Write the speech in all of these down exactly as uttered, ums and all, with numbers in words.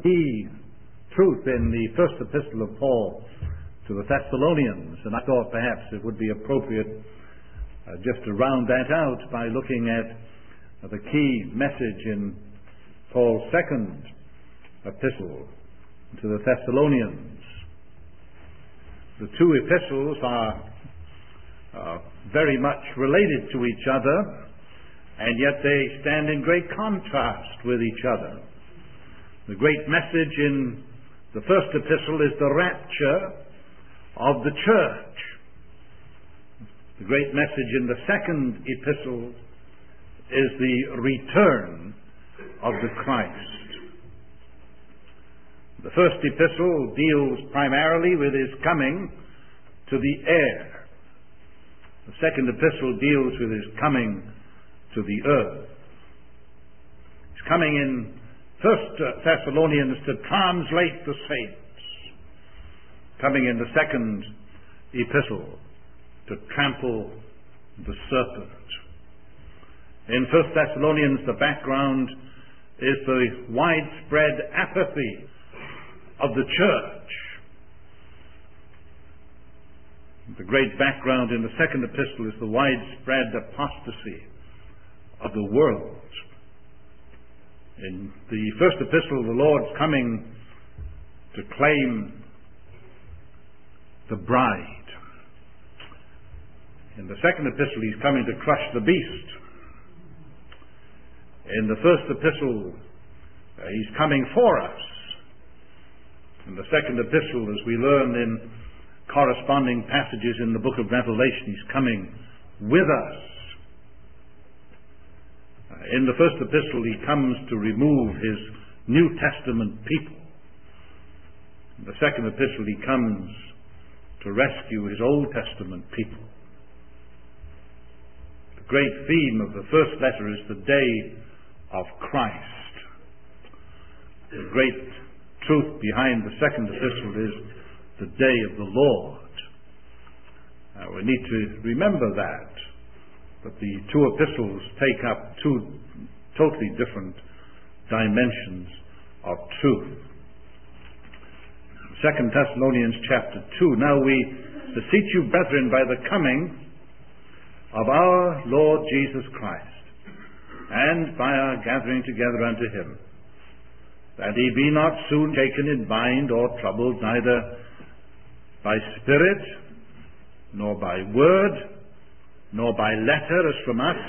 key truth in the first epistle of Paul to the Thessalonians, and I thought perhaps it would be appropriate uh, just to round that out by looking at uh, the key message in Paul's second epistle to the Thessalonians. The two epistles are uh, very much related to each other, and yet they stand in great contrast with each other. The great message in the first epistle is the rapture of the church. The great message in the second epistle is the return of the Christ. The first epistle deals primarily with his coming to the air. The second epistle deals with his coming to the earth. He's coming in First Thessalonians to translate the saints, coming in the second epistle to trample the serpent. In First Thessalonians, the background is the widespread apathy of the church. The great background in the second epistle is the widespread apostasy of the world. In the first epistle, the Lord's coming to claim the bride. In the second epistle, he's coming to crush the beast. In the first epistle, uh, he's coming for us. In the second epistle, as we learn in corresponding passages in the book of Revelation, he's coming with us. In the first epistle, he comes to remove his New Testament people. In the second epistle, he comes to rescue his Old Testament people. The great theme of the first letter is the day of Christ. The great truth behind the second epistle is the day of the Lord. Now, we need to remember that. But the two epistles take up two totally different dimensions of truth. Second Thessalonians chapter two. Now we beseech you, brethren, by the coming of our Lord Jesus Christ, and by our gathering together unto him, that he be not soon taken in mind or troubled, neither by spirit, nor by word, nor by letter as from us,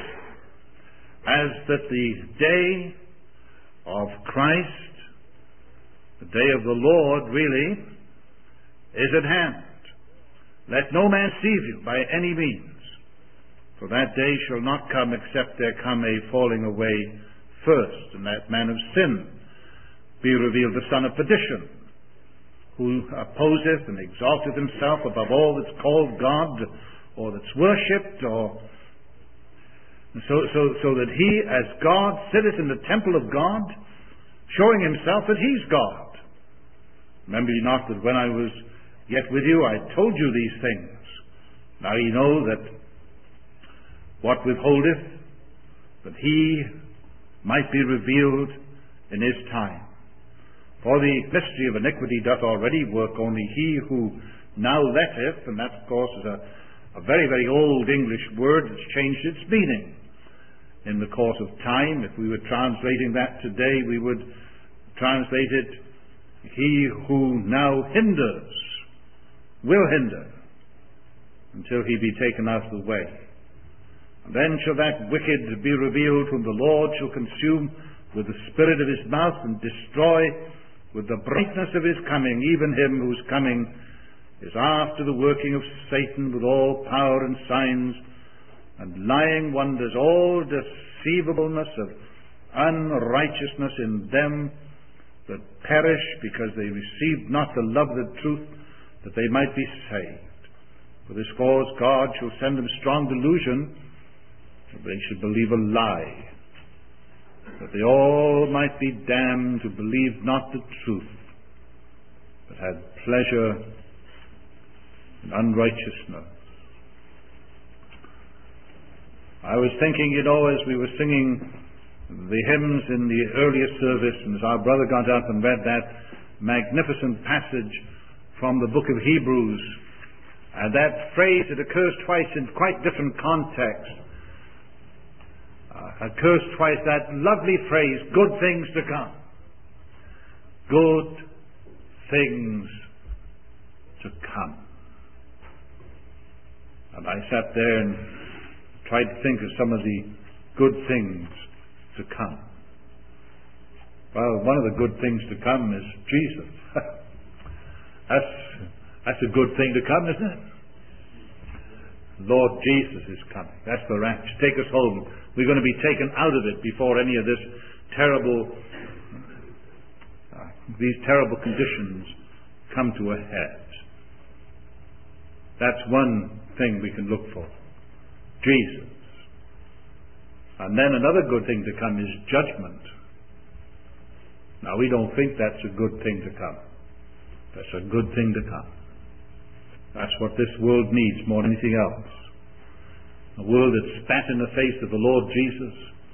as that the day of Christ, the day of the Lord, really, is at hand. Let no man deceive you by any means, for that day shall not come except there come a falling away first, and that man of sin be revealed, the son of perdition, who opposeth and exalteth himself above all that's called God, or that's worshipped, or so, so, so that he, as God, sitteth in the temple of God, showing himself that he's God. Remember ye not that when I was yet with you, I told you these things. Now ye know that what withholdeth, that he might be revealed in his time. For the mystery of iniquity doth already work, only he who now letteth, and that, of course, is a A very, very old English word that's changed its meaning in the course of time. If we were translating that today, we would translate it, he who now hinders, will hinder, until he be taken out of the way. And then shall that wicked be revealed, whom the Lord shall consume with the spirit of his mouth, and destroy with the brightness of his coming, even him whose coming is after the working of Satan with all power and signs and lying wonders, all deceivableness of unrighteousness in them that perish, because they received not the love of the truth, that they might be saved. For this cause God shall send them strong delusion, that they should believe a lie, that they all might be damned who believed not the truth, but had pleasure in unrighteousness. I was thinking, you know, as we were singing the hymns in the earlier service, and as our brother got up and read that magnificent passage from the book of Hebrews, and that phrase, it occurs twice in quite different contexts. Uh, occurs twice, that lovely phrase, good things to come. Good things to come. And I sat there and tried to think of some of the good things to come. Well, one of the good things to come is Jesus. that's, that's a good thing to come, isn't it? Lord Jesus is coming. That's the rapture. Take us home. We're going to be taken out of it before any of this terrible, uh, these terrible conditions come to a head. That's one thing we can look for. Jesus. And then another good thing to come is judgment. Now, we don't think that's a good thing to come. That's a good thing to come. That's what this world needs more than anything else. A world that spat in the face of the Lord Jesus,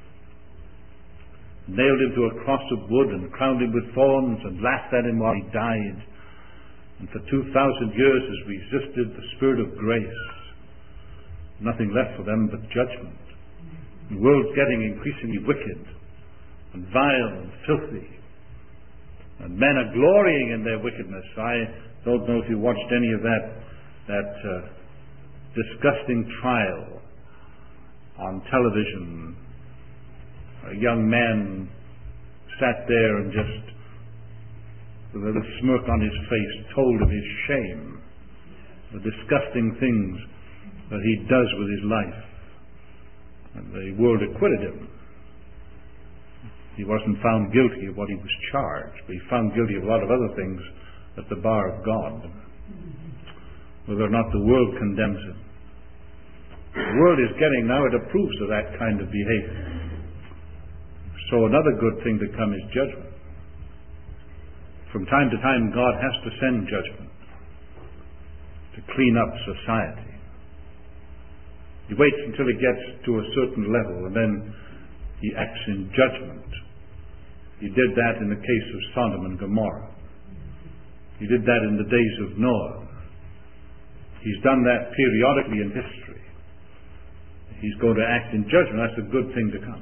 nailed him to a cross of wood and crowned him with thorns and laughed at him while he died, and for two thousand years has resisted the Spirit of grace. Nothing left for them but judgment. The world's getting increasingly wicked and vile and filthy, and men are glorying in their wickedness. I don't know if you watched any of that that uh, disgusting trial on television. A young man sat there and just, with a smirk on his face, told of his shame, the disgusting things that he does with his life. And the world acquitted him. He wasn't found guilty of what he was charged, but he found guilty of a lot of other things at the bar of God. Whether or not the world condemns him. The world is getting now, it approves of that kind of behavior. So another good thing to come is judgment. From time to time, God has to send judgment to clean up society. He waits until it gets to a certain level, and then he acts in judgment. He did that in the case of Sodom and Gomorrah. He did that in the days of Noah. He's done that periodically in history. He's going to act in judgment. That's a good thing to come.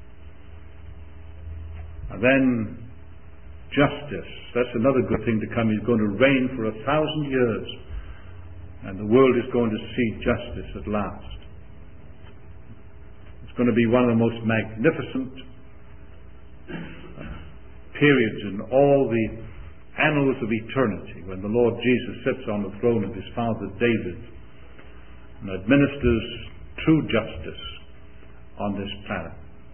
And then justice. That's another good thing to come. He's going to reign for a thousand years. And the world is going to see justice at last. It's going to be one of the most magnificent periods in all the annals of eternity, when the Lord Jesus sits on the throne of his father David and administers true justice on this planet.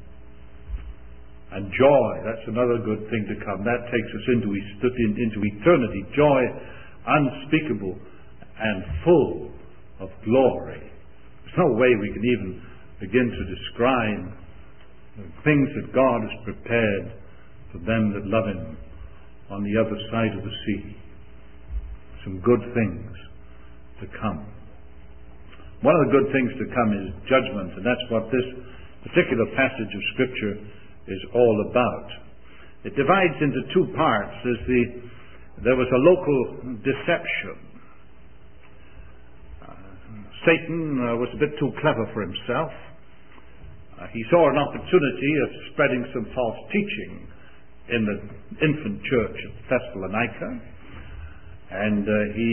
And joy, that's another good thing to come. That takes us into, into eternity. Joy unspeakable and full of glory. There's no way we can even begin to describe the things that God has prepared for them that love him on the other side of the sea. Some good things to come. One of the good things to come is judgment, and that's what this particular passage of Scripture is all about. It divides into two parts. There's the, there was a local deception. Uh, Satan uh, was a bit too clever for himself. Uh, he saw an opportunity of spreading some false teaching in the infant church of Thessalonica, and uh, he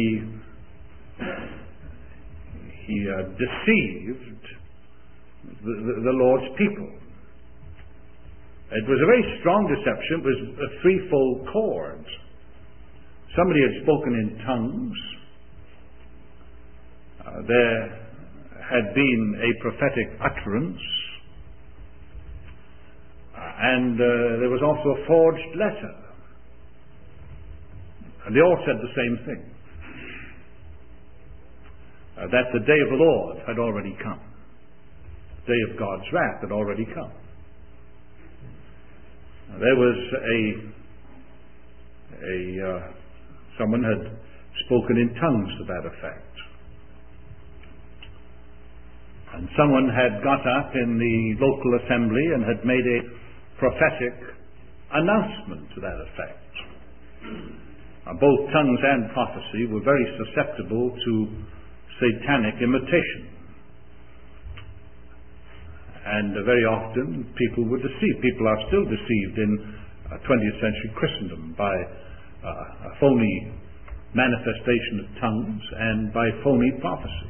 he uh, deceived the, the, the Lord's people. It was a very strong deception. It was a threefold cord. Somebody had spoken in tongues. Uh, there had been a prophetic utterance. And uh, there was also a forged letter. And they all said the same thing. Uh, that the day of the Lord had already come. The day of God's wrath had already come. Uh, there was a, a uh, someone had spoken in tongues to that effect. And someone had got up in the local assembly and had made a prophetic announcement to that effect. Uh, both tongues and prophecy were very susceptible to satanic imitation. And uh, very often people were deceived. People are still deceived in uh, twentieth century Christendom by uh, a phony manifestation of tongues and by phony prophecy.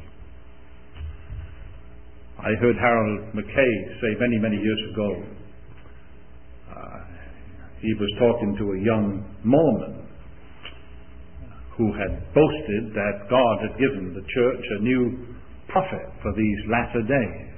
I heard Harold Mackay say many, many years ago, uh, he was talking to a young Mormon who had boasted that God had given the church a new prophet for these latter days.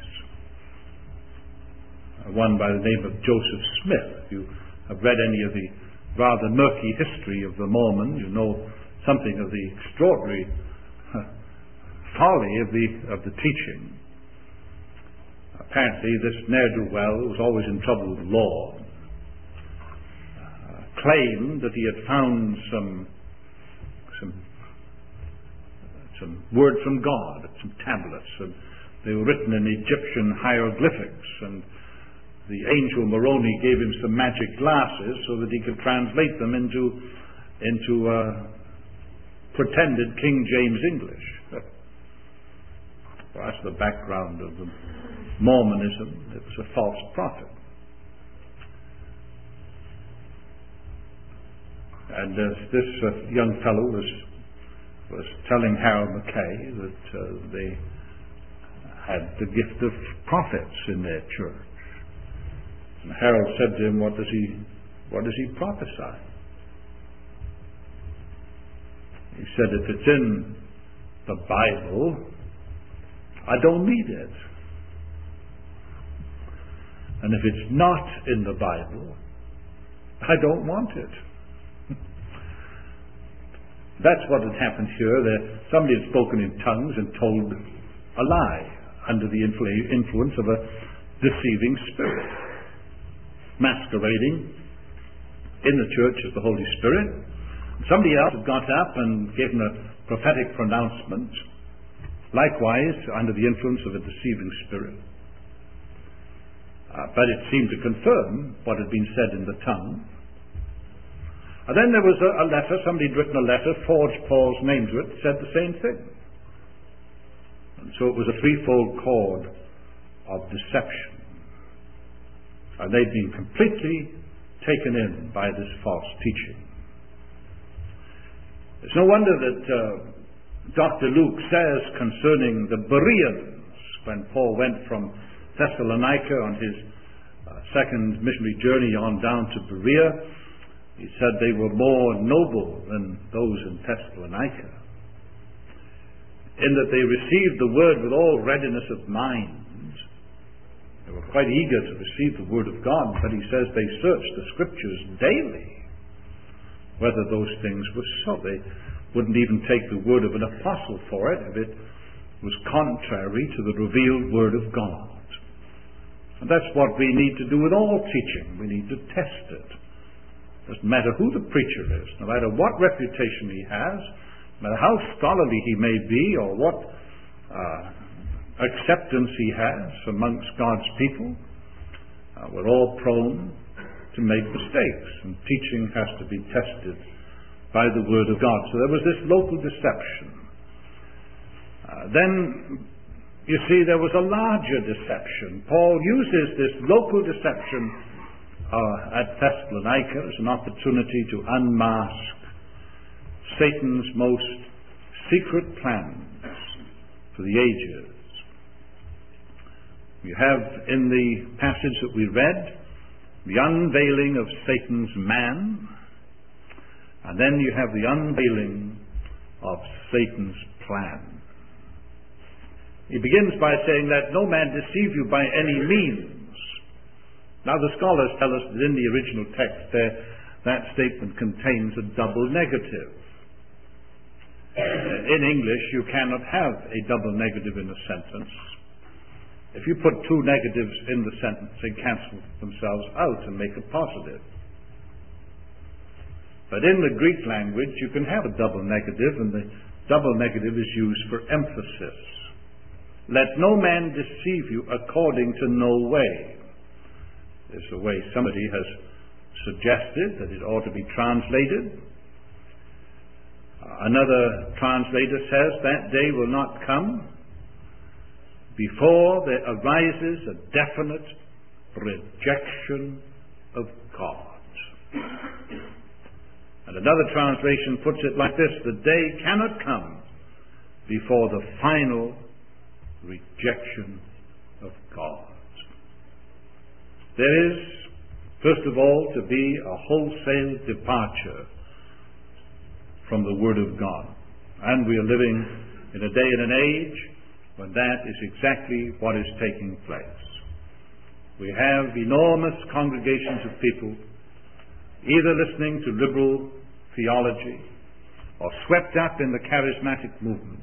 One by the name of Joseph Smith. If you have read any of the rather murky history of the Mormon, you know something of the extraordinary uh, folly of the of the teaching. Apparently, this ne'er-do-well, who was always in trouble with the law, uh, claimed that he had found some some some word from God, some tablets, and they were written in Egyptian hieroglyphics, and the angel Moroni gave him some magic glasses so that he could translate them into into uh, pretended King James English. Well, that's the background of the Mormonism. It was a false prophet. And uh, this uh, young fellow was was telling Harold Mackay that uh, they had the gift of prophets in their church. And Harold said to him, what does he what does he prophesy? He said, if it's in the Bible, I don't need it. And if it's not in the Bible, I don't want it. That's what had happened here. That somebody had spoken in tongues and told a lie under the influ- influence of a deceiving spirit, masquerading in the church as the Holy Spirit. Somebody else had got up and given a prophetic pronouncement, likewise under the influence of a deceiving spirit. Uh, but it seemed to confirm what had been said in the tongue. And then there was a, a letter, somebody had written a letter, forged Paul's name to it, said the same thing. And so it was a threefold cord of deception. And they'd been completely taken in by this false teaching. It's no wonder that uh, Doctor Luke says concerning the Bereans, when Paul went from Thessalonica on his uh, second missionary journey on down to Berea, he said they were more noble than those in Thessalonica, in that they received the word with all readiness of mind. They were quite eager to receive the word of God, but he says they searched the scriptures daily whether those things were so. They wouldn't even take the word of an apostle for it if it was contrary to the revealed word of God. And that's what we need to do with all teaching. We need to test it. It doesn't matter who the preacher is, no matter what reputation he has, no matter how scholarly he may be, or what uh, acceptance he has amongst God's people. Uh, we're all prone to make mistakes, and teaching has to be tested by the Word of God. So there was this local deception. Uh, then, you see, there was a larger deception. Paul uses this local deception uh, at Thessalonica as an opportunity to unmask Satan's most secret plans for the ages. You have in the passage that we read the unveiling of Satan's man, and then you have the unveiling of Satan's plan. He begins by saying, let no man deceive you by any means. Now the scholars tell us that in the original text there, that statement contains a double negative. In English you cannot have a double negative in a sentence. If you put two negatives in the sentence, they cancel themselves out and make a positive. But in the Greek language, you can have a double negative, and the double negative is used for emphasis. Let no man deceive you according to no way. is the way somebody has suggested that it ought to be translated. Uh, another translator says that day will not come before there arises a definite rejection of God. And another translation puts it like this: the day cannot come before the final rejection of God. There is, first of all, to be a wholesale departure from the Word of God. And we are living in a day and an age when that is exactly what is taking place. We have enormous congregations of people either listening to liberal theology or swept up in the charismatic movement.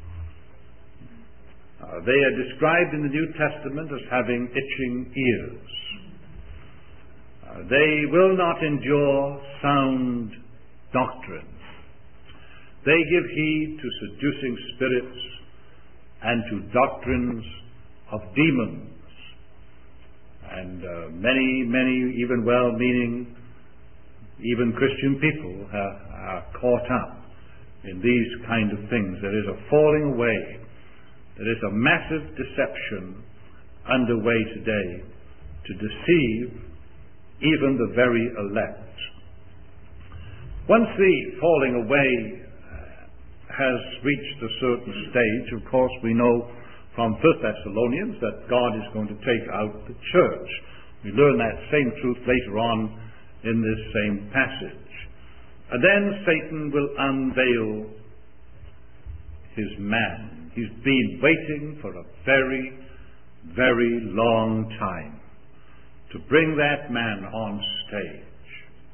Uh, they are described in the New Testament as having itching ears. Uh, they will not endure sound doctrine. They give heed to seducing spirits and to doctrines of demons. And uh, many, many, even well-meaning, even Christian people are, are caught up in these kind of things. There is a falling away. There is a massive deception underway today to deceive even the very elect. Once the falling away has reached a certain stage, of course, we know from First Thessalonians that God is going to take out the church. We learn that same truth later on in this same passage. And then Satan will unveil his man. He's been waiting for a very, very long time to bring that man on stage.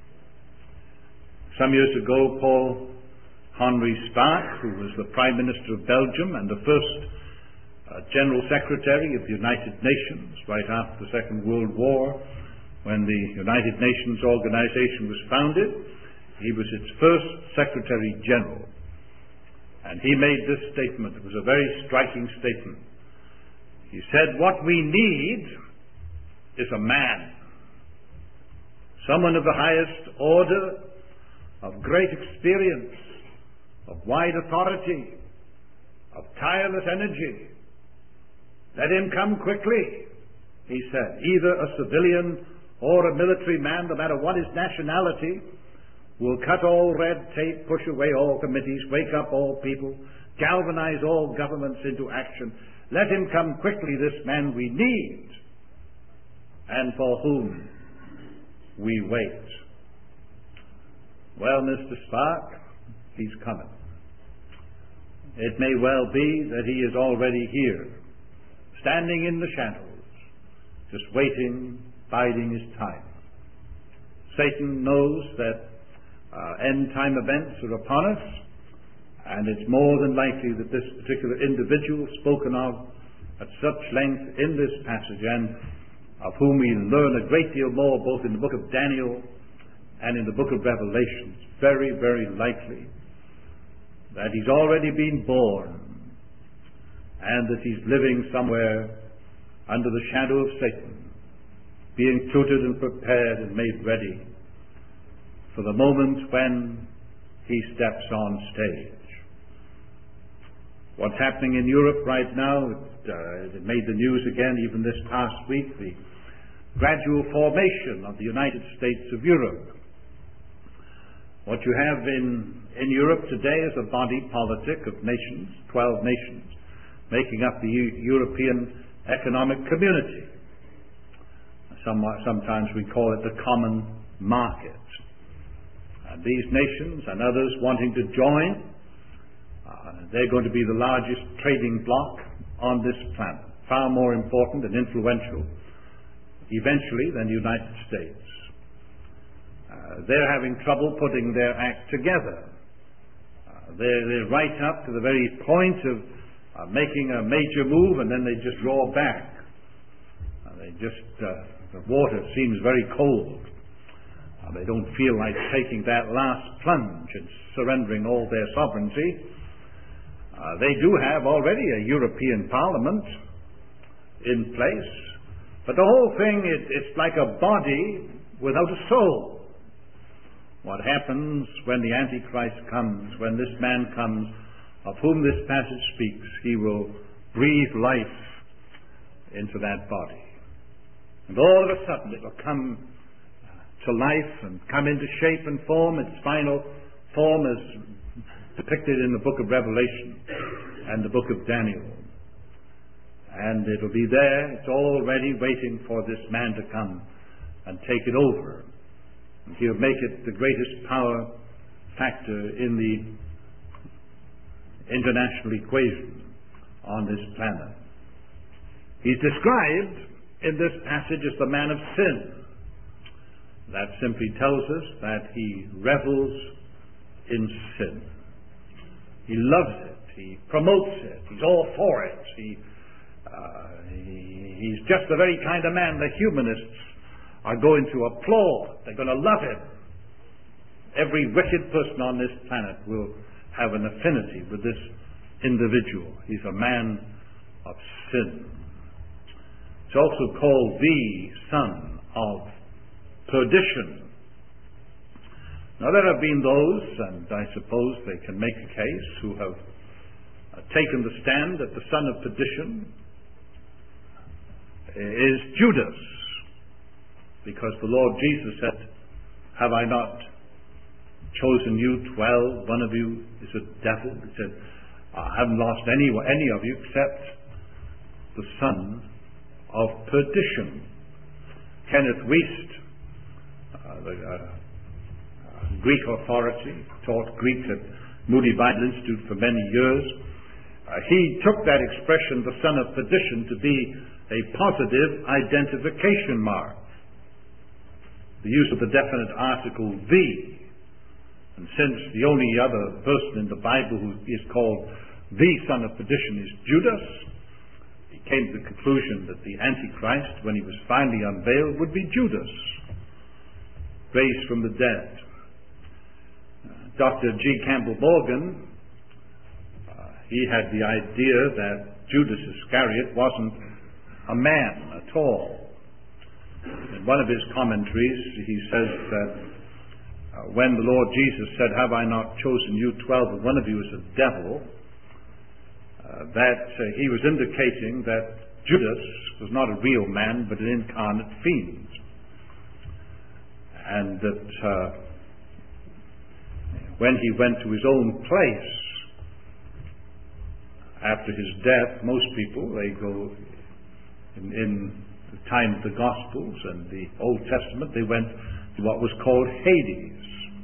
Some years ago, Paul Henri Spaak, who was the Prime Minister of Belgium and the first uh, General Secretary of the United Nations right after the Second World War, when the United Nations organization was founded, he was its first Secretary General. And he made this statement. It was a very striking statement. He said, "What we need is a man, someone of the highest order, of great experience, of wide authority, of tireless energy. Let him come quickly," he said. "Either a civilian or a military man, no matter what his nationality, will cut all red tape, push away all committees, wake up all people, galvanize all governments into action. Let him come quickly, this man we need, and for whom we wait." Well, Mister Spaak, he's coming. It may well be that he is already here, standing in the shadows, just waiting, biding his time. Satan knows that uh, end-time events are upon us, and it's more than likely that this particular individual spoken of at such length in this passage, and of whom we learn a great deal more both in the book of Daniel and in the book of Revelation, it's very, very likely that he's already been born and that he's living somewhere under the shadow of Satan, being tutored and prepared and made ready for the moment when he steps on stage. What's happening in Europe right now, it, uh, it made the news again even this past week, the gradual formation of the United States of Europe. What you have in, in Europe today is a body politic of nations, twelve nations, making up the U- European Economic Community. Somewhat, sometimes we call it the common market. And these nations and others wanting to join, uh, they're going to be the largest trading bloc on this planet, far more important and influential eventually than the United States. Uh, they're having trouble putting their act together. Uh, they're, they're right up to the very point of uh, making a major move, and then they just draw back. Uh, they just, uh, the water seems very cold. Uh, they don't feel like taking that last plunge and surrendering all their sovereignty. Uh, they do have already a European Parliament in place, But the whole thing, it, it's like a body without a soul. What happens when the Antichrist comes, when this man comes, of whom this passage speaks, he will breathe life into that body. And all of a sudden it will come to life and come into shape and form. Its final form is depicted in the book of Revelation and the book of Daniel. And it'll be there. It's all ready, waiting for this man to come and take it over. And he'll make it the greatest power factor in the international equation on this planet. He's described in this passage as the man of sin. That simply tells us that he revels in sin. He loves it. He promotes it. He's all for it. He, uh, he, he's just the very kind of man the humanists are going to applaud. They're going to love him. Every wicked person on this planet will have an affinity with this individual. He's a man of sin. It's also called the son of perdition. Now there have been those, and I suppose they can make a case, who have uh, taken the stand that the son of perdition is Judas, because the Lord Jesus said, "Have I not chosen you twelve? One of you is a devil." He said, "I haven't lost any, any of you except the son of perdition." Kenneth Wuest, uh, the uh, Greek authority, taught Greek at Moody Bible Institute for many years, uh, he took that expression, the son of perdition, to be a positive identification mark. The use of the definite article the. And since the only other person in the Bible who is called the son of perdition is Judas, he came to the conclusion that the Antichrist, when he was finally unveiled, would be Judas, raised from the dead. Uh, Doctor G. Campbell Morgan, uh, he had the idea that Judas Iscariot wasn't a man at all. In one of his commentaries, he says that uh, when the Lord Jesus said, "Have I not chosen you twelve, and one of you is a devil," uh, that uh, he was indicating that Judas was not a real man, but an incarnate fiend. And that uh, when he went to his own place after his death, most people, they go in, in the time of the Gospels and the Old Testament, they went to what was called Hades.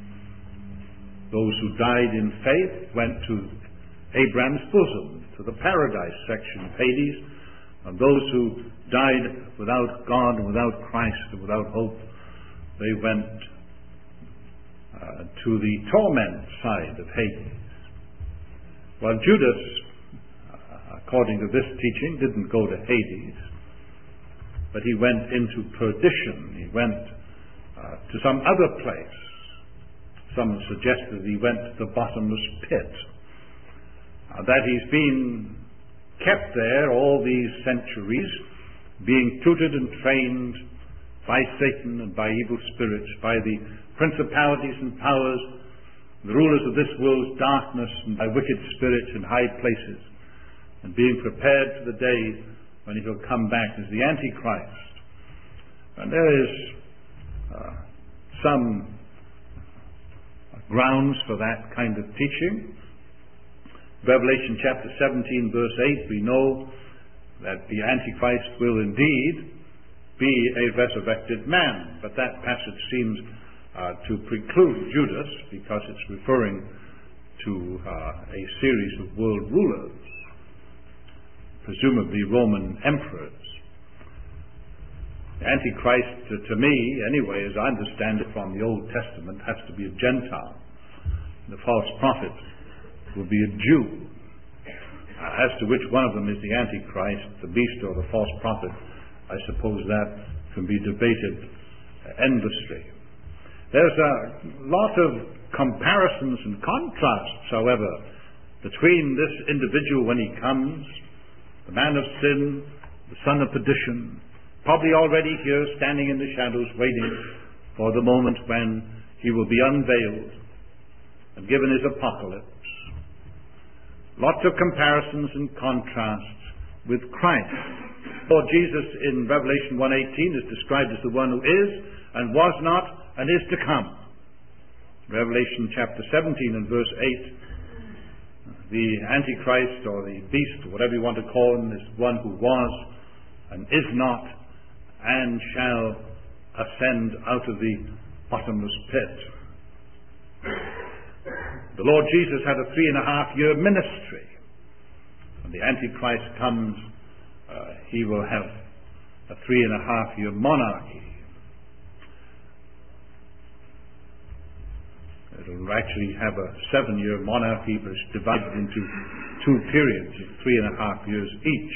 Those who died in faith went to Abraham's bosom, to the paradise section of Hades, and those who died without God and without Christ and without hope, they went uh, to the torment side of Hades. Well, Judas, uh, according to this teaching, didn't go to Hades, but he went into perdition. He went uh, to some other place. Some suggested he went to the bottomless pit. Uh, that he's been kept there all these centuries, being tutored and trained by Satan and by evil spirits, by the principalities and powers, the rulers of this world's darkness, and by wicked spirits in high places, and being prepared for the day when he will come back as the Antichrist. And there is uh, some grounds for that kind of teaching. Revelation chapter seventeen, verse eight, we know that the Antichrist will indeed be a resurrected man, but that passage seems uh, to preclude Judas, because it's referring to uh, a series of world rulers, presumably Roman emperors. The Antichrist, to, to me, anyway, as I understand it from the Old Testament, has to be a Gentile. The false prophet will be a Jew. Uh, as to which one of them is the Antichrist, the beast or the false prophet, I suppose that can be debated endlessly. There's a lot of comparisons and contrasts, however, between this individual when he comes, the man of sin, the son of perdition, probably already here, standing in the shadows, waiting for the moment when he will be unveiled and given his apocalypse. Lots of comparisons and contrasts with Christ. Lord Jesus in Revelation one eighteen is described as the one who is and was not and is to come. Revelation chapter seventeen and verse eight, the Antichrist or the beast, or whatever you want to call him, is one who was and is not and shall ascend out of the bottomless pit. The Lord Jesus had a three and a half year ministry. When the Antichrist comes, uh, he will have a three and a half year monarchy. It will actually have a seven year monarchy, but it's divided into two periods of three and a half years each.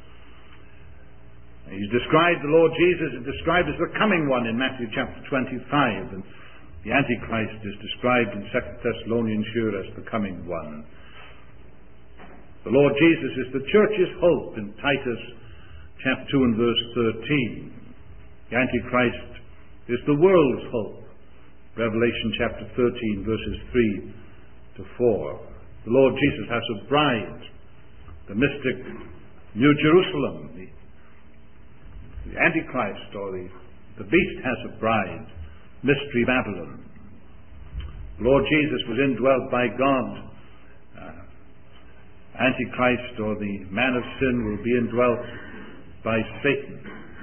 He's described, the Lord Jesus is described as the coming one in Matthew chapter twenty-five, and the Antichrist is described in Second Thessalonians here as the coming one. The Lord Jesus is the church's hope in Titus chapter two and verse thirteen. The Antichrist is the world's hope. Revelation chapter thirteen verses three to four. The Lord Jesus has a bride, the mystic New Jerusalem. The, the Antichrist or the, the beast has a bride, Mystery Babylon. The Lord Jesus was indwelt by God. Uh, Antichrist or the man of sin will be indwelt by Satan.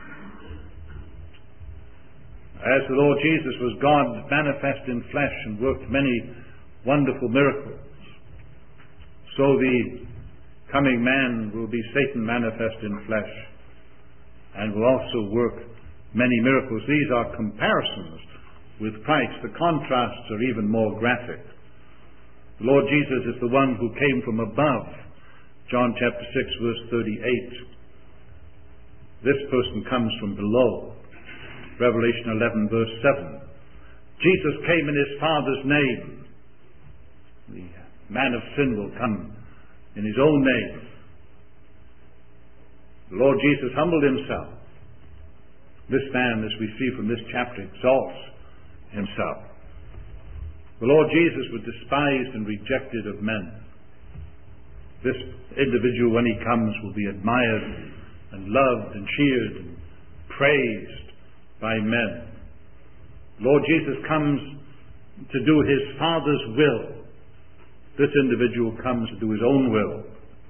As the Lord Jesus was God manifest in flesh and worked many wonderful miracles, so the coming man will be Satan manifest in flesh and will also work many miracles. These are comparisons with Christ. The contrasts are even more graphic. The Lord Jesus is the one who came from above. John chapter six verse thirty-eight. This person comes from below. Revelation eleven verse seven. Jesus came in his Father's name. The man of sin will come in his own name. The Lord Jesus humbled himself. This man, as we see from this chapter, exalts himself. The Lord Jesus was despised and rejected of men. This individual, when he comes, will be admired and loved and cheered and praised by men. Lord Jesus comes to do his Father's will. This individual comes to do his own will.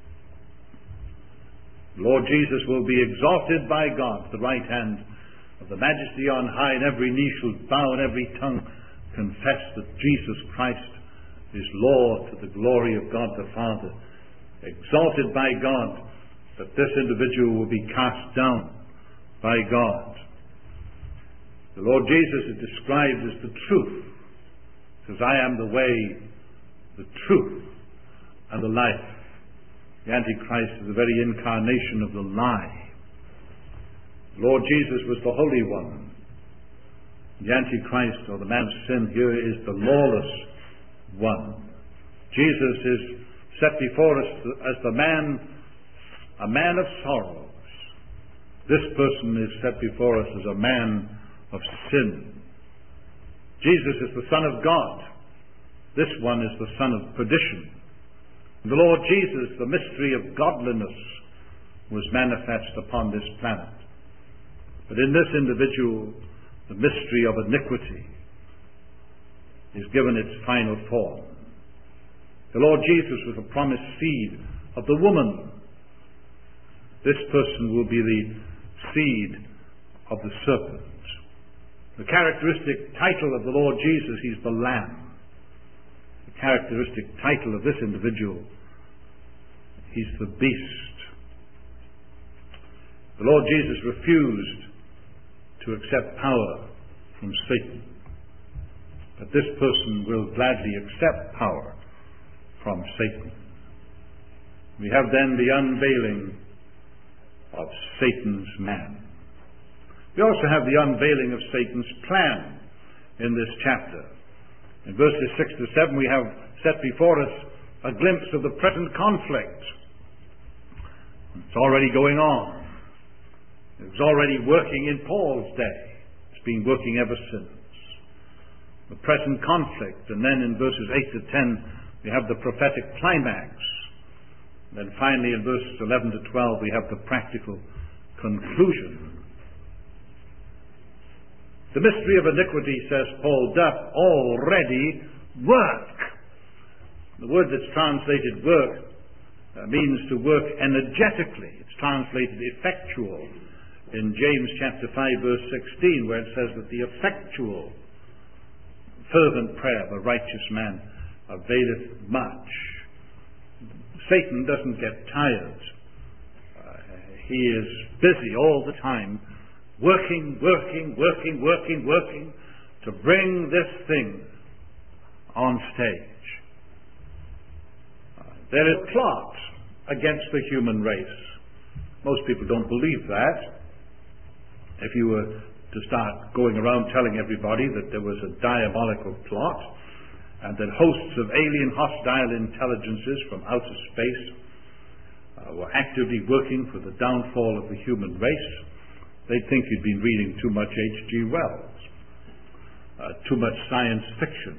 Lord Jesus will be exalted by God at the right hand of the Majesty on high, and every knee shall bow and every tongue confess that Jesus Christ is Lord, to the glory of God the Father. Exalted by God, that this individual will be cast down by God. The Lord Jesus is described as the truth. He says, I am the way, the truth, and the life. The Antichrist is the very incarnation of the lie. The Lord Jesus was the Holy One. The Antichrist, or the man of sin, here is the lawless one. Jesus is set before us as the man, a man of sorrows. This person is set before us as a man of sin. Jesus is the Son of God. This one is the son of perdition. The Lord Jesus, the mystery of godliness, was manifest upon this planet. But in this individual, the mystery of iniquity is given its final form. The Lord Jesus was the promised seed of the woman. This person will be the seed of the serpent. The characteristic title of the Lord Jesus, he's the Lamb. The characteristic title of this individual, he's the beast. The Lord Jesus refused to accept power from Satan. But this person will gladly accept power from Satan. We have then the unveiling of Satan's man. We also have the unveiling of Satan's plan in this chapter. In verses six to seven we have set before us a glimpse of the present conflict. It's already going on. It was already working in Paul's day. It's been working ever since. The present conflict, and then in verses eight to ten we have the prophetic climax. Then finally in verses eleven to twelve we have the practical conclusion. The mystery of iniquity, says Paul, doth already work. The word that's translated work uh, means to work energetically. It's translated effectual in James chapter five verse sixteen, where it says that the effectual fervent prayer of a righteous man availeth much. Satan doesn't get tired. Uh, he is busy all the time, working, working, working, working, working to bring this thing on stage. Uh, there is a plot against the human race. Most people don't believe that. If you were to start going around telling everybody that there was a diabolical plot and that hosts of alien hostile intelligences from outer space uh, were actively working for the downfall of the human race, they'd think you'd been reading too much H G Wells, uh, too much science fiction.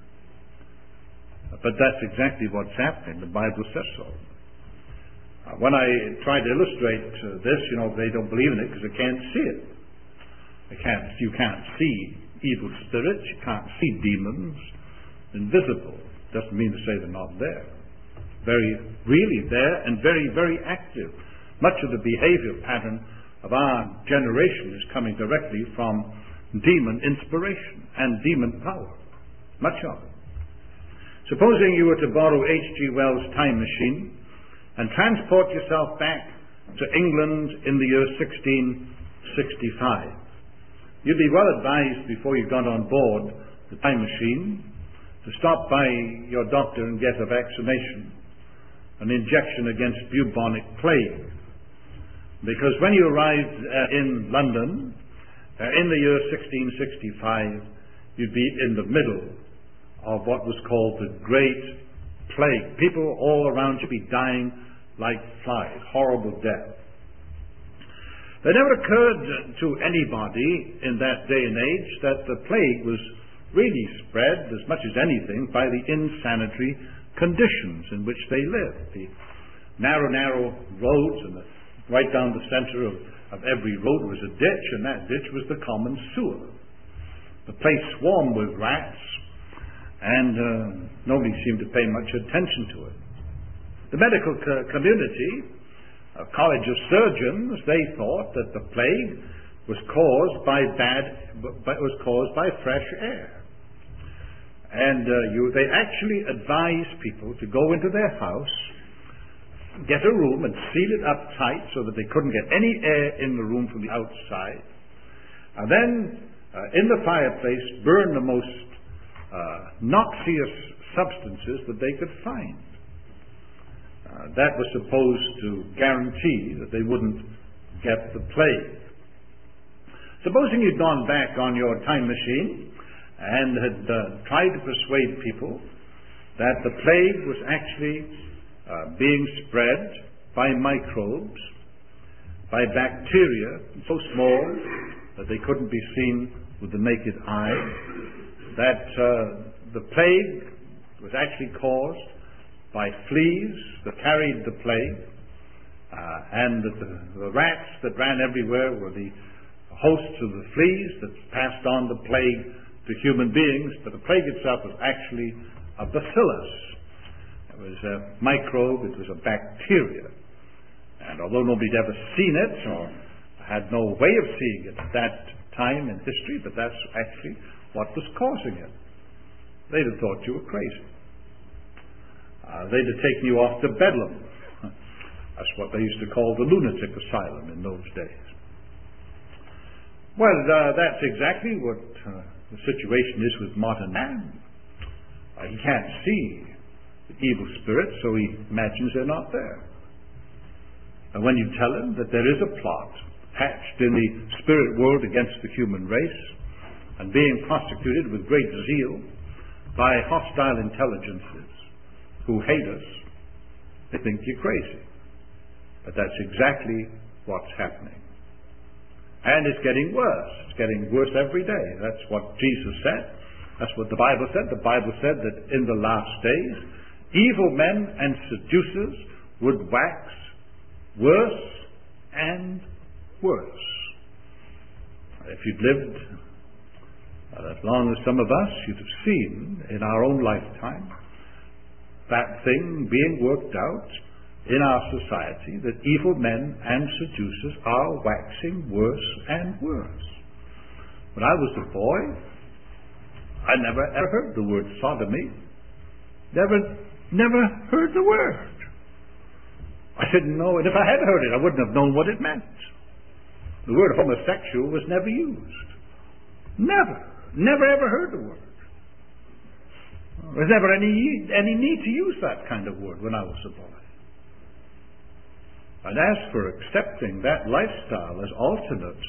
But that's exactly what's happening. The Bible says so. Uh, when I try to illustrate uh, this, you know, they don't believe in it because they can't see it. They can't, you can't see evil spirits, you can't see demons, invisible. Doesn't mean to say they're not there. Very really there and very, very active. Much of the behavior pattern of our generation is coming directly from demon inspiration and demon power. Much of it. Supposing you were to borrow H G Wells' time machine and transport yourself back to England in the year sixteen sixty-five. You'd be well advised before you got on board the time machine to stop by your doctor and get a vaccination, an injection against bubonic plague. Because when you arrived uh, in London uh, in the year sixteen sixty-five, you'd be in the middle of what was called the Great Plague. People all around you be dying like flies, horrible death. It never occurred to anybody in that day and age that the plague was really spread, as much as anything, by the insanitary conditions in which they lived. The narrow, narrow roads, and the, right down the center of, of every road was a ditch, and that ditch was the common sewer. The place swarmed with rats, and uh, nobody seemed to pay much attention to it. The medical co- community, a college of surgeons, they thought that the plague was caused by bad, but was caused by fresh air. And uh, you, they actually advised people to go into their house, get a room and seal it up tight so that they couldn't get any air in the room from the outside, and then uh, in the fireplace burn the most uh, noxious substances that they could find. Uh, that was supposed to guarantee that they wouldn't get the plague. Supposing you'd gone back on your time machine and had uh, tried to persuade people that the plague was actually uh, being spread by microbes, by bacteria so small that they couldn't be seen with the naked eye, that uh, the plague was actually caused by fleas that carried the plague, uh, and that the, the rats that ran everywhere were the hosts of the fleas that passed on the plague to human beings, but the plague itself was actually a bacillus. It was a microbe, it was a bacteria. And although nobody had ever seen it, or had no way of seeing it at that time in history, but that's actually what was causing it. They'd have thought you were crazy. Uh, they'd have taken you off to Bedlam. That's what they used to call the lunatic asylum in those days. Well, uh, that's exactly what uh, the situation is with modern man. Uh, he can't see the evil spirits, so he imagines they're not there. And when you tell him that there is a plot hatched in the spirit world against the human race and being prosecuted with great zeal by hostile intelligences who hate us, they think you're crazy. But that's exactly what's happening. And it's getting worse. It's getting worse every day. That's what Jesus said. That's what the Bible said. The Bible said that in the last days, evil men and seducers would wax worse and worse. If you'd lived as long as some of us, you'd have seen in our own lifetime that thing being worked out in our society, that evil men and seducers are waxing worse and worse. When I was a boy, I never ever heard the word sodomy. Never, never heard the word. I didn't know it. If I had heard it, I wouldn't have known what it meant. The word homosexual was never used. Never. Never ever heard the word. There was never any, any need to use that kind of word when I was a boy. And as for accepting that lifestyle as alternate,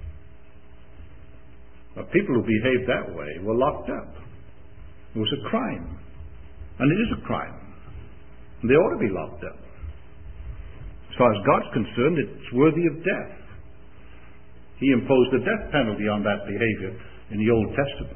well, people who behaved that way were locked up. It was a crime. And it is a crime. And they ought to be locked up. As far as God's concerned, it's worthy of death. He imposed a death penalty on that behavior in the Old Testament.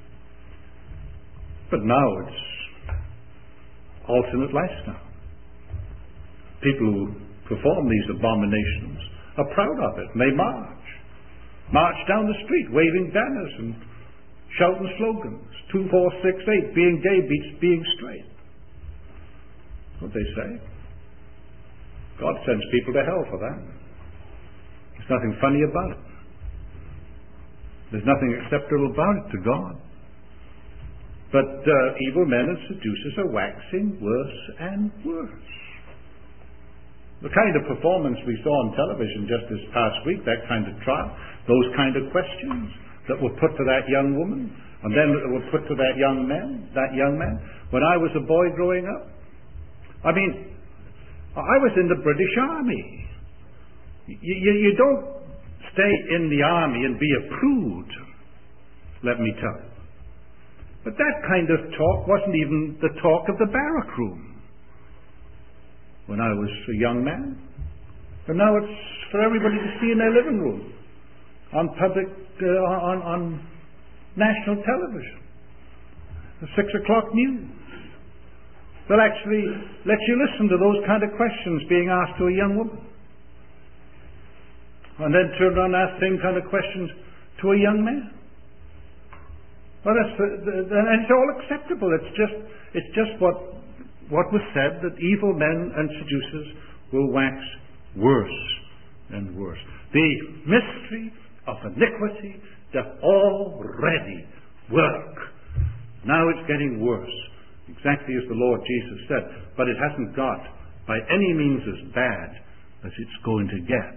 But now it's alternate lifestyle. People who perform these abominations are proud of it, and they march. March down the street waving banners and shouting slogans. Two, four, six, eight, being gay beats being straight. What they say. God sends people to hell for that. There's nothing funny about it. There's nothing acceptable about it to God. But uh, evil men and seducers are waxing worse and worse. The kind of performance we saw on television just this past week, that kind of trial, those kind of questions that were put to that young woman, and then that were put to that young man, that young man, when I was a boy growing up. I mean, I was in the British Army. You, you, you don't stay in the army and be a prude, let me tell you. But that kind of talk wasn't even the talk of the barrack room when I was a young man. But now it's for everybody to see in their living room, on public, uh, on, on national television, the six o'clock news. They'll actually let you listen to those kind of questions being asked to a young woman. And then turn around and ask the same kind of questions to a young man. Well, that's the, the, the, and it's all acceptable. It's just, it's just what, what was said, that evil men and seducers will wax worse and worse. The mystery of iniquity doth already work. Now it's getting worse, exactly as the Lord Jesus said. But it hasn't got by any means as bad as it's going to get.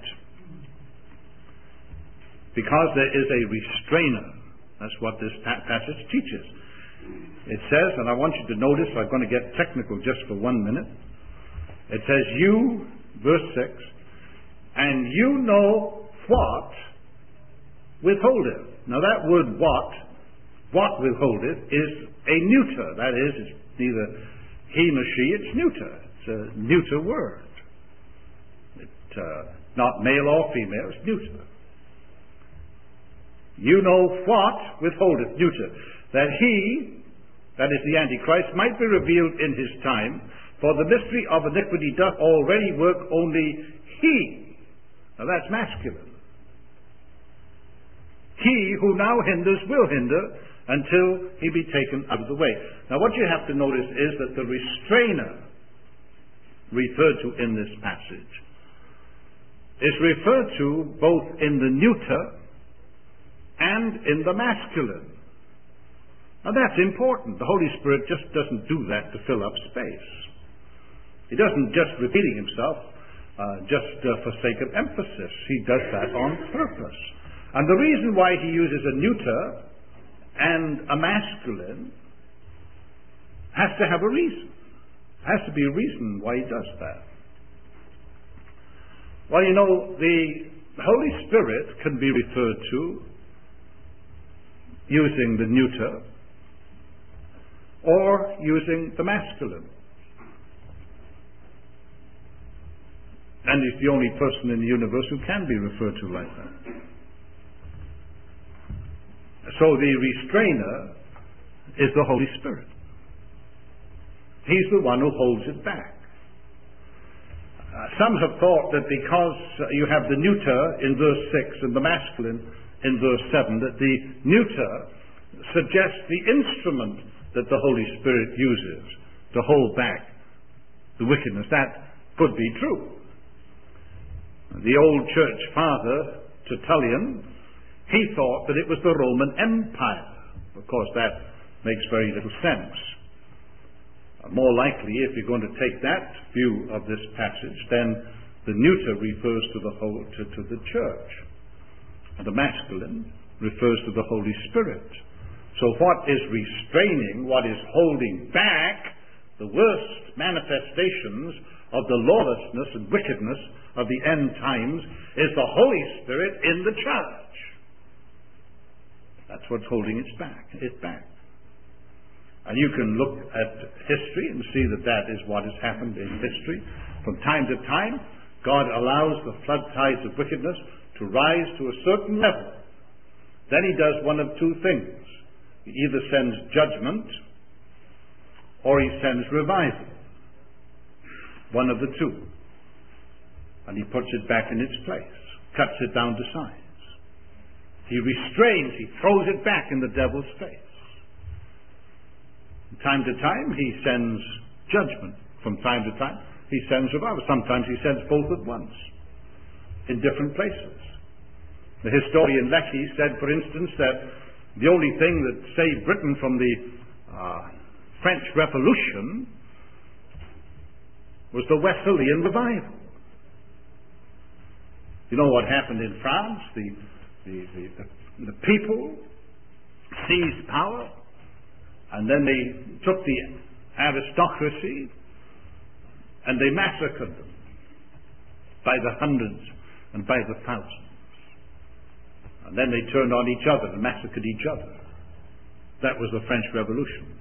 Because there is a restrainer. That's what this passage teaches. It says, and I want you to notice, I'm going to get technical just for one minute. It says, you, verse six, and you know what withholdeth. Now that word what, what withholdeth, is a neuter. That is, it's neither he nor she, it's neuter. It's a neuter word. It's uh, not male or female, it's neuter. You know what withholdeth, neuter, that he, that is the Antichrist, might be revealed in his time, for the mystery of iniquity doth already work, only he. Now that's masculine. He who now hinders will hinder until he be taken out of the way. Now what you have to notice is that the restrainer referred to in this passage is referred to both in the neuter and in the masculine. Now that's important. The Holy Spirit just doesn't do that to fill up space. He doesn't just repeating himself uh, just uh, for sake of emphasis. He does that on purpose. And the reason why he uses a neuter and a masculine has to have a reason. Has to be a reason why he does that. Well, you know, the Holy Spirit can be referred to using the neuter or using the masculine. And he's the only person in the universe who can be referred to like that. So the restrainer is the Holy Spirit. He's the one who holds it back. Uh, some have thought that because uh, you have the neuter in verse six and the masculine in verse seven, that the neuter suggests the instrument that the Holy Spirit uses to hold back the wickedness. That could be true. The old church father, Tertullian, he thought that it was the Roman Empire. Of course, that makes very little sense. More likely, if you're going to take that view of this passage, then the neuter refers to the whole, to, to the church, and the masculine refers to the Holy Spirit. So what is restraining, what is holding back the worst manifestations of the lawlessness and wickedness of the end times is the Holy Spirit in the church. That's what's holding it back. It back. And you can look at history and see that that is what has happened in history. From time to time, God allows the flood tides of wickedness to rise to a certain level. Then he does one of two things. He either sends judgment or he sends revival. One of the two. And he puts it back in its place, cuts it down to size. He restrains, he throws it back in the devil's face. From time to time, he sends judgment. From time to time, he sends revival. Sometimes he sends both at once, in different places. The historian Lecky said, for instance, that the only thing that saved Britain from the uh, French Revolution was the Wesleyan revival. You know what happened in France? The, the, the, the, the people seized power, and then they took the aristocracy and they massacred them by the hundreds and by the thousands. And then they turned on each other and massacred each other. That was the French Revolution.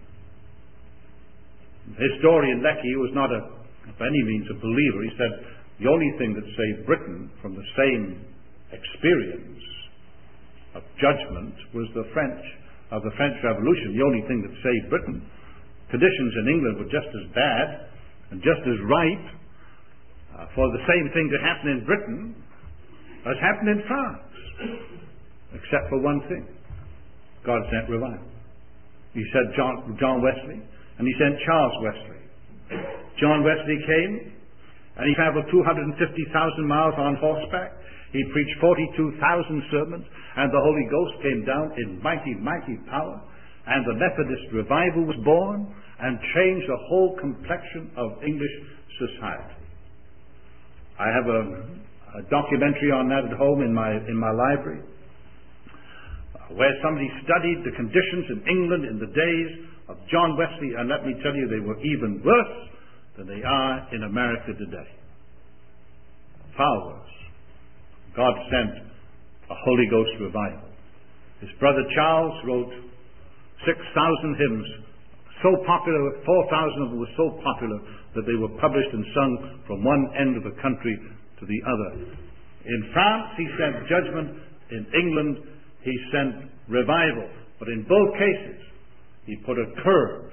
The historian Lecky was not a, by any means a believer. He said the only thing that saved Britain from the same experience of judgment was the French of the French Revolution. The only thing that saved Britain. Conditions in England were just as bad and just as ripe uh, for the same thing to happen in Britain as happened in France, except for one thing. God sent revival. He sent John, John Wesley, and he sent Charles Wesley. John Wesley came, and he traveled two hundred fifty thousand miles on horseback. He preached forty-two thousand sermons, and the Holy Ghost came down in mighty, mighty power, and the Methodist revival was born and changed the whole complexion of English society. I have a, a documentary on that at home in my, in my library, where somebody studied the conditions in England in the days of John Wesley, and let me tell you, they were even worse than they are in America today. Far worse. God sent a Holy Ghost revival. His brother Charles wrote six thousand hymns, so popular, four thousand of them were so popular that they were published and sung from one end of the country to the other. In France, he sent judgment. In England, he sent revival. But in both cases, he put a curb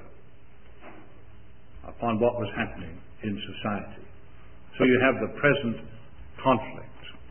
upon what was happening in society. So you have the present conflict.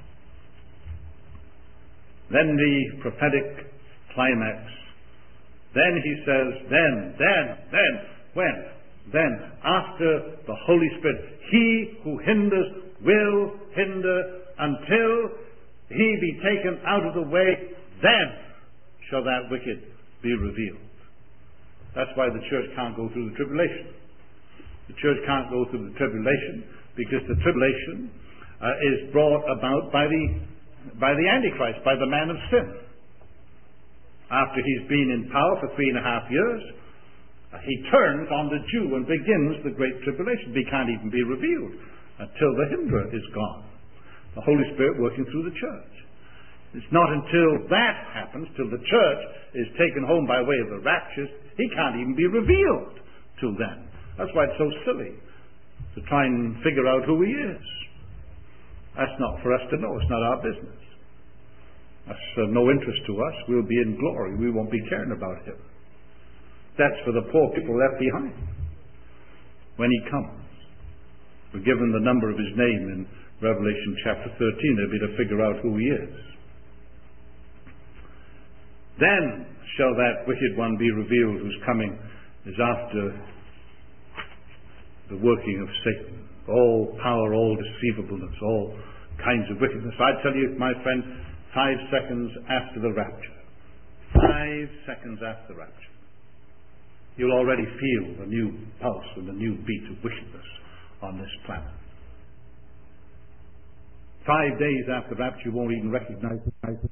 Then the prophetic climax. Then he says, then, then, then, when? Then, after the Holy Spirit, he who hinders will hinder until he be taken out of the way, then shall that wicked be revealed. That's why the church can't go through the tribulation. The church can't go through the tribulation because the tribulation uh, is brought about by the by the Antichrist, by the man of sin. After he's been in power for three and a half years, uh, he turns on the Jew and begins the great tribulation. He can't even be revealed until the hinderer is gone. The Holy Spirit working through the church. It's not until that happens, till the church is taken home by way of the raptures, he can't even be revealed till then. That's why it's so silly to try and figure out who he is. That's not for us to know. It's not our business. That's of no interest to us. We'll be in glory. We won't be caring about him. That's for the poor people left behind when he comes. We're given the number of his name in Revelation chapter thirteen. They'll be to figure out who he is. Then shall that wicked one be revealed whose coming is after the working of Satan. All power, all deceivableness, all kinds of wickedness. I tell you, my friend, five seconds after the rapture, five seconds after the rapture, you'll already feel a new pulse and a new beat of wickedness on this planet. Five days after the rapture, you won't even recognize the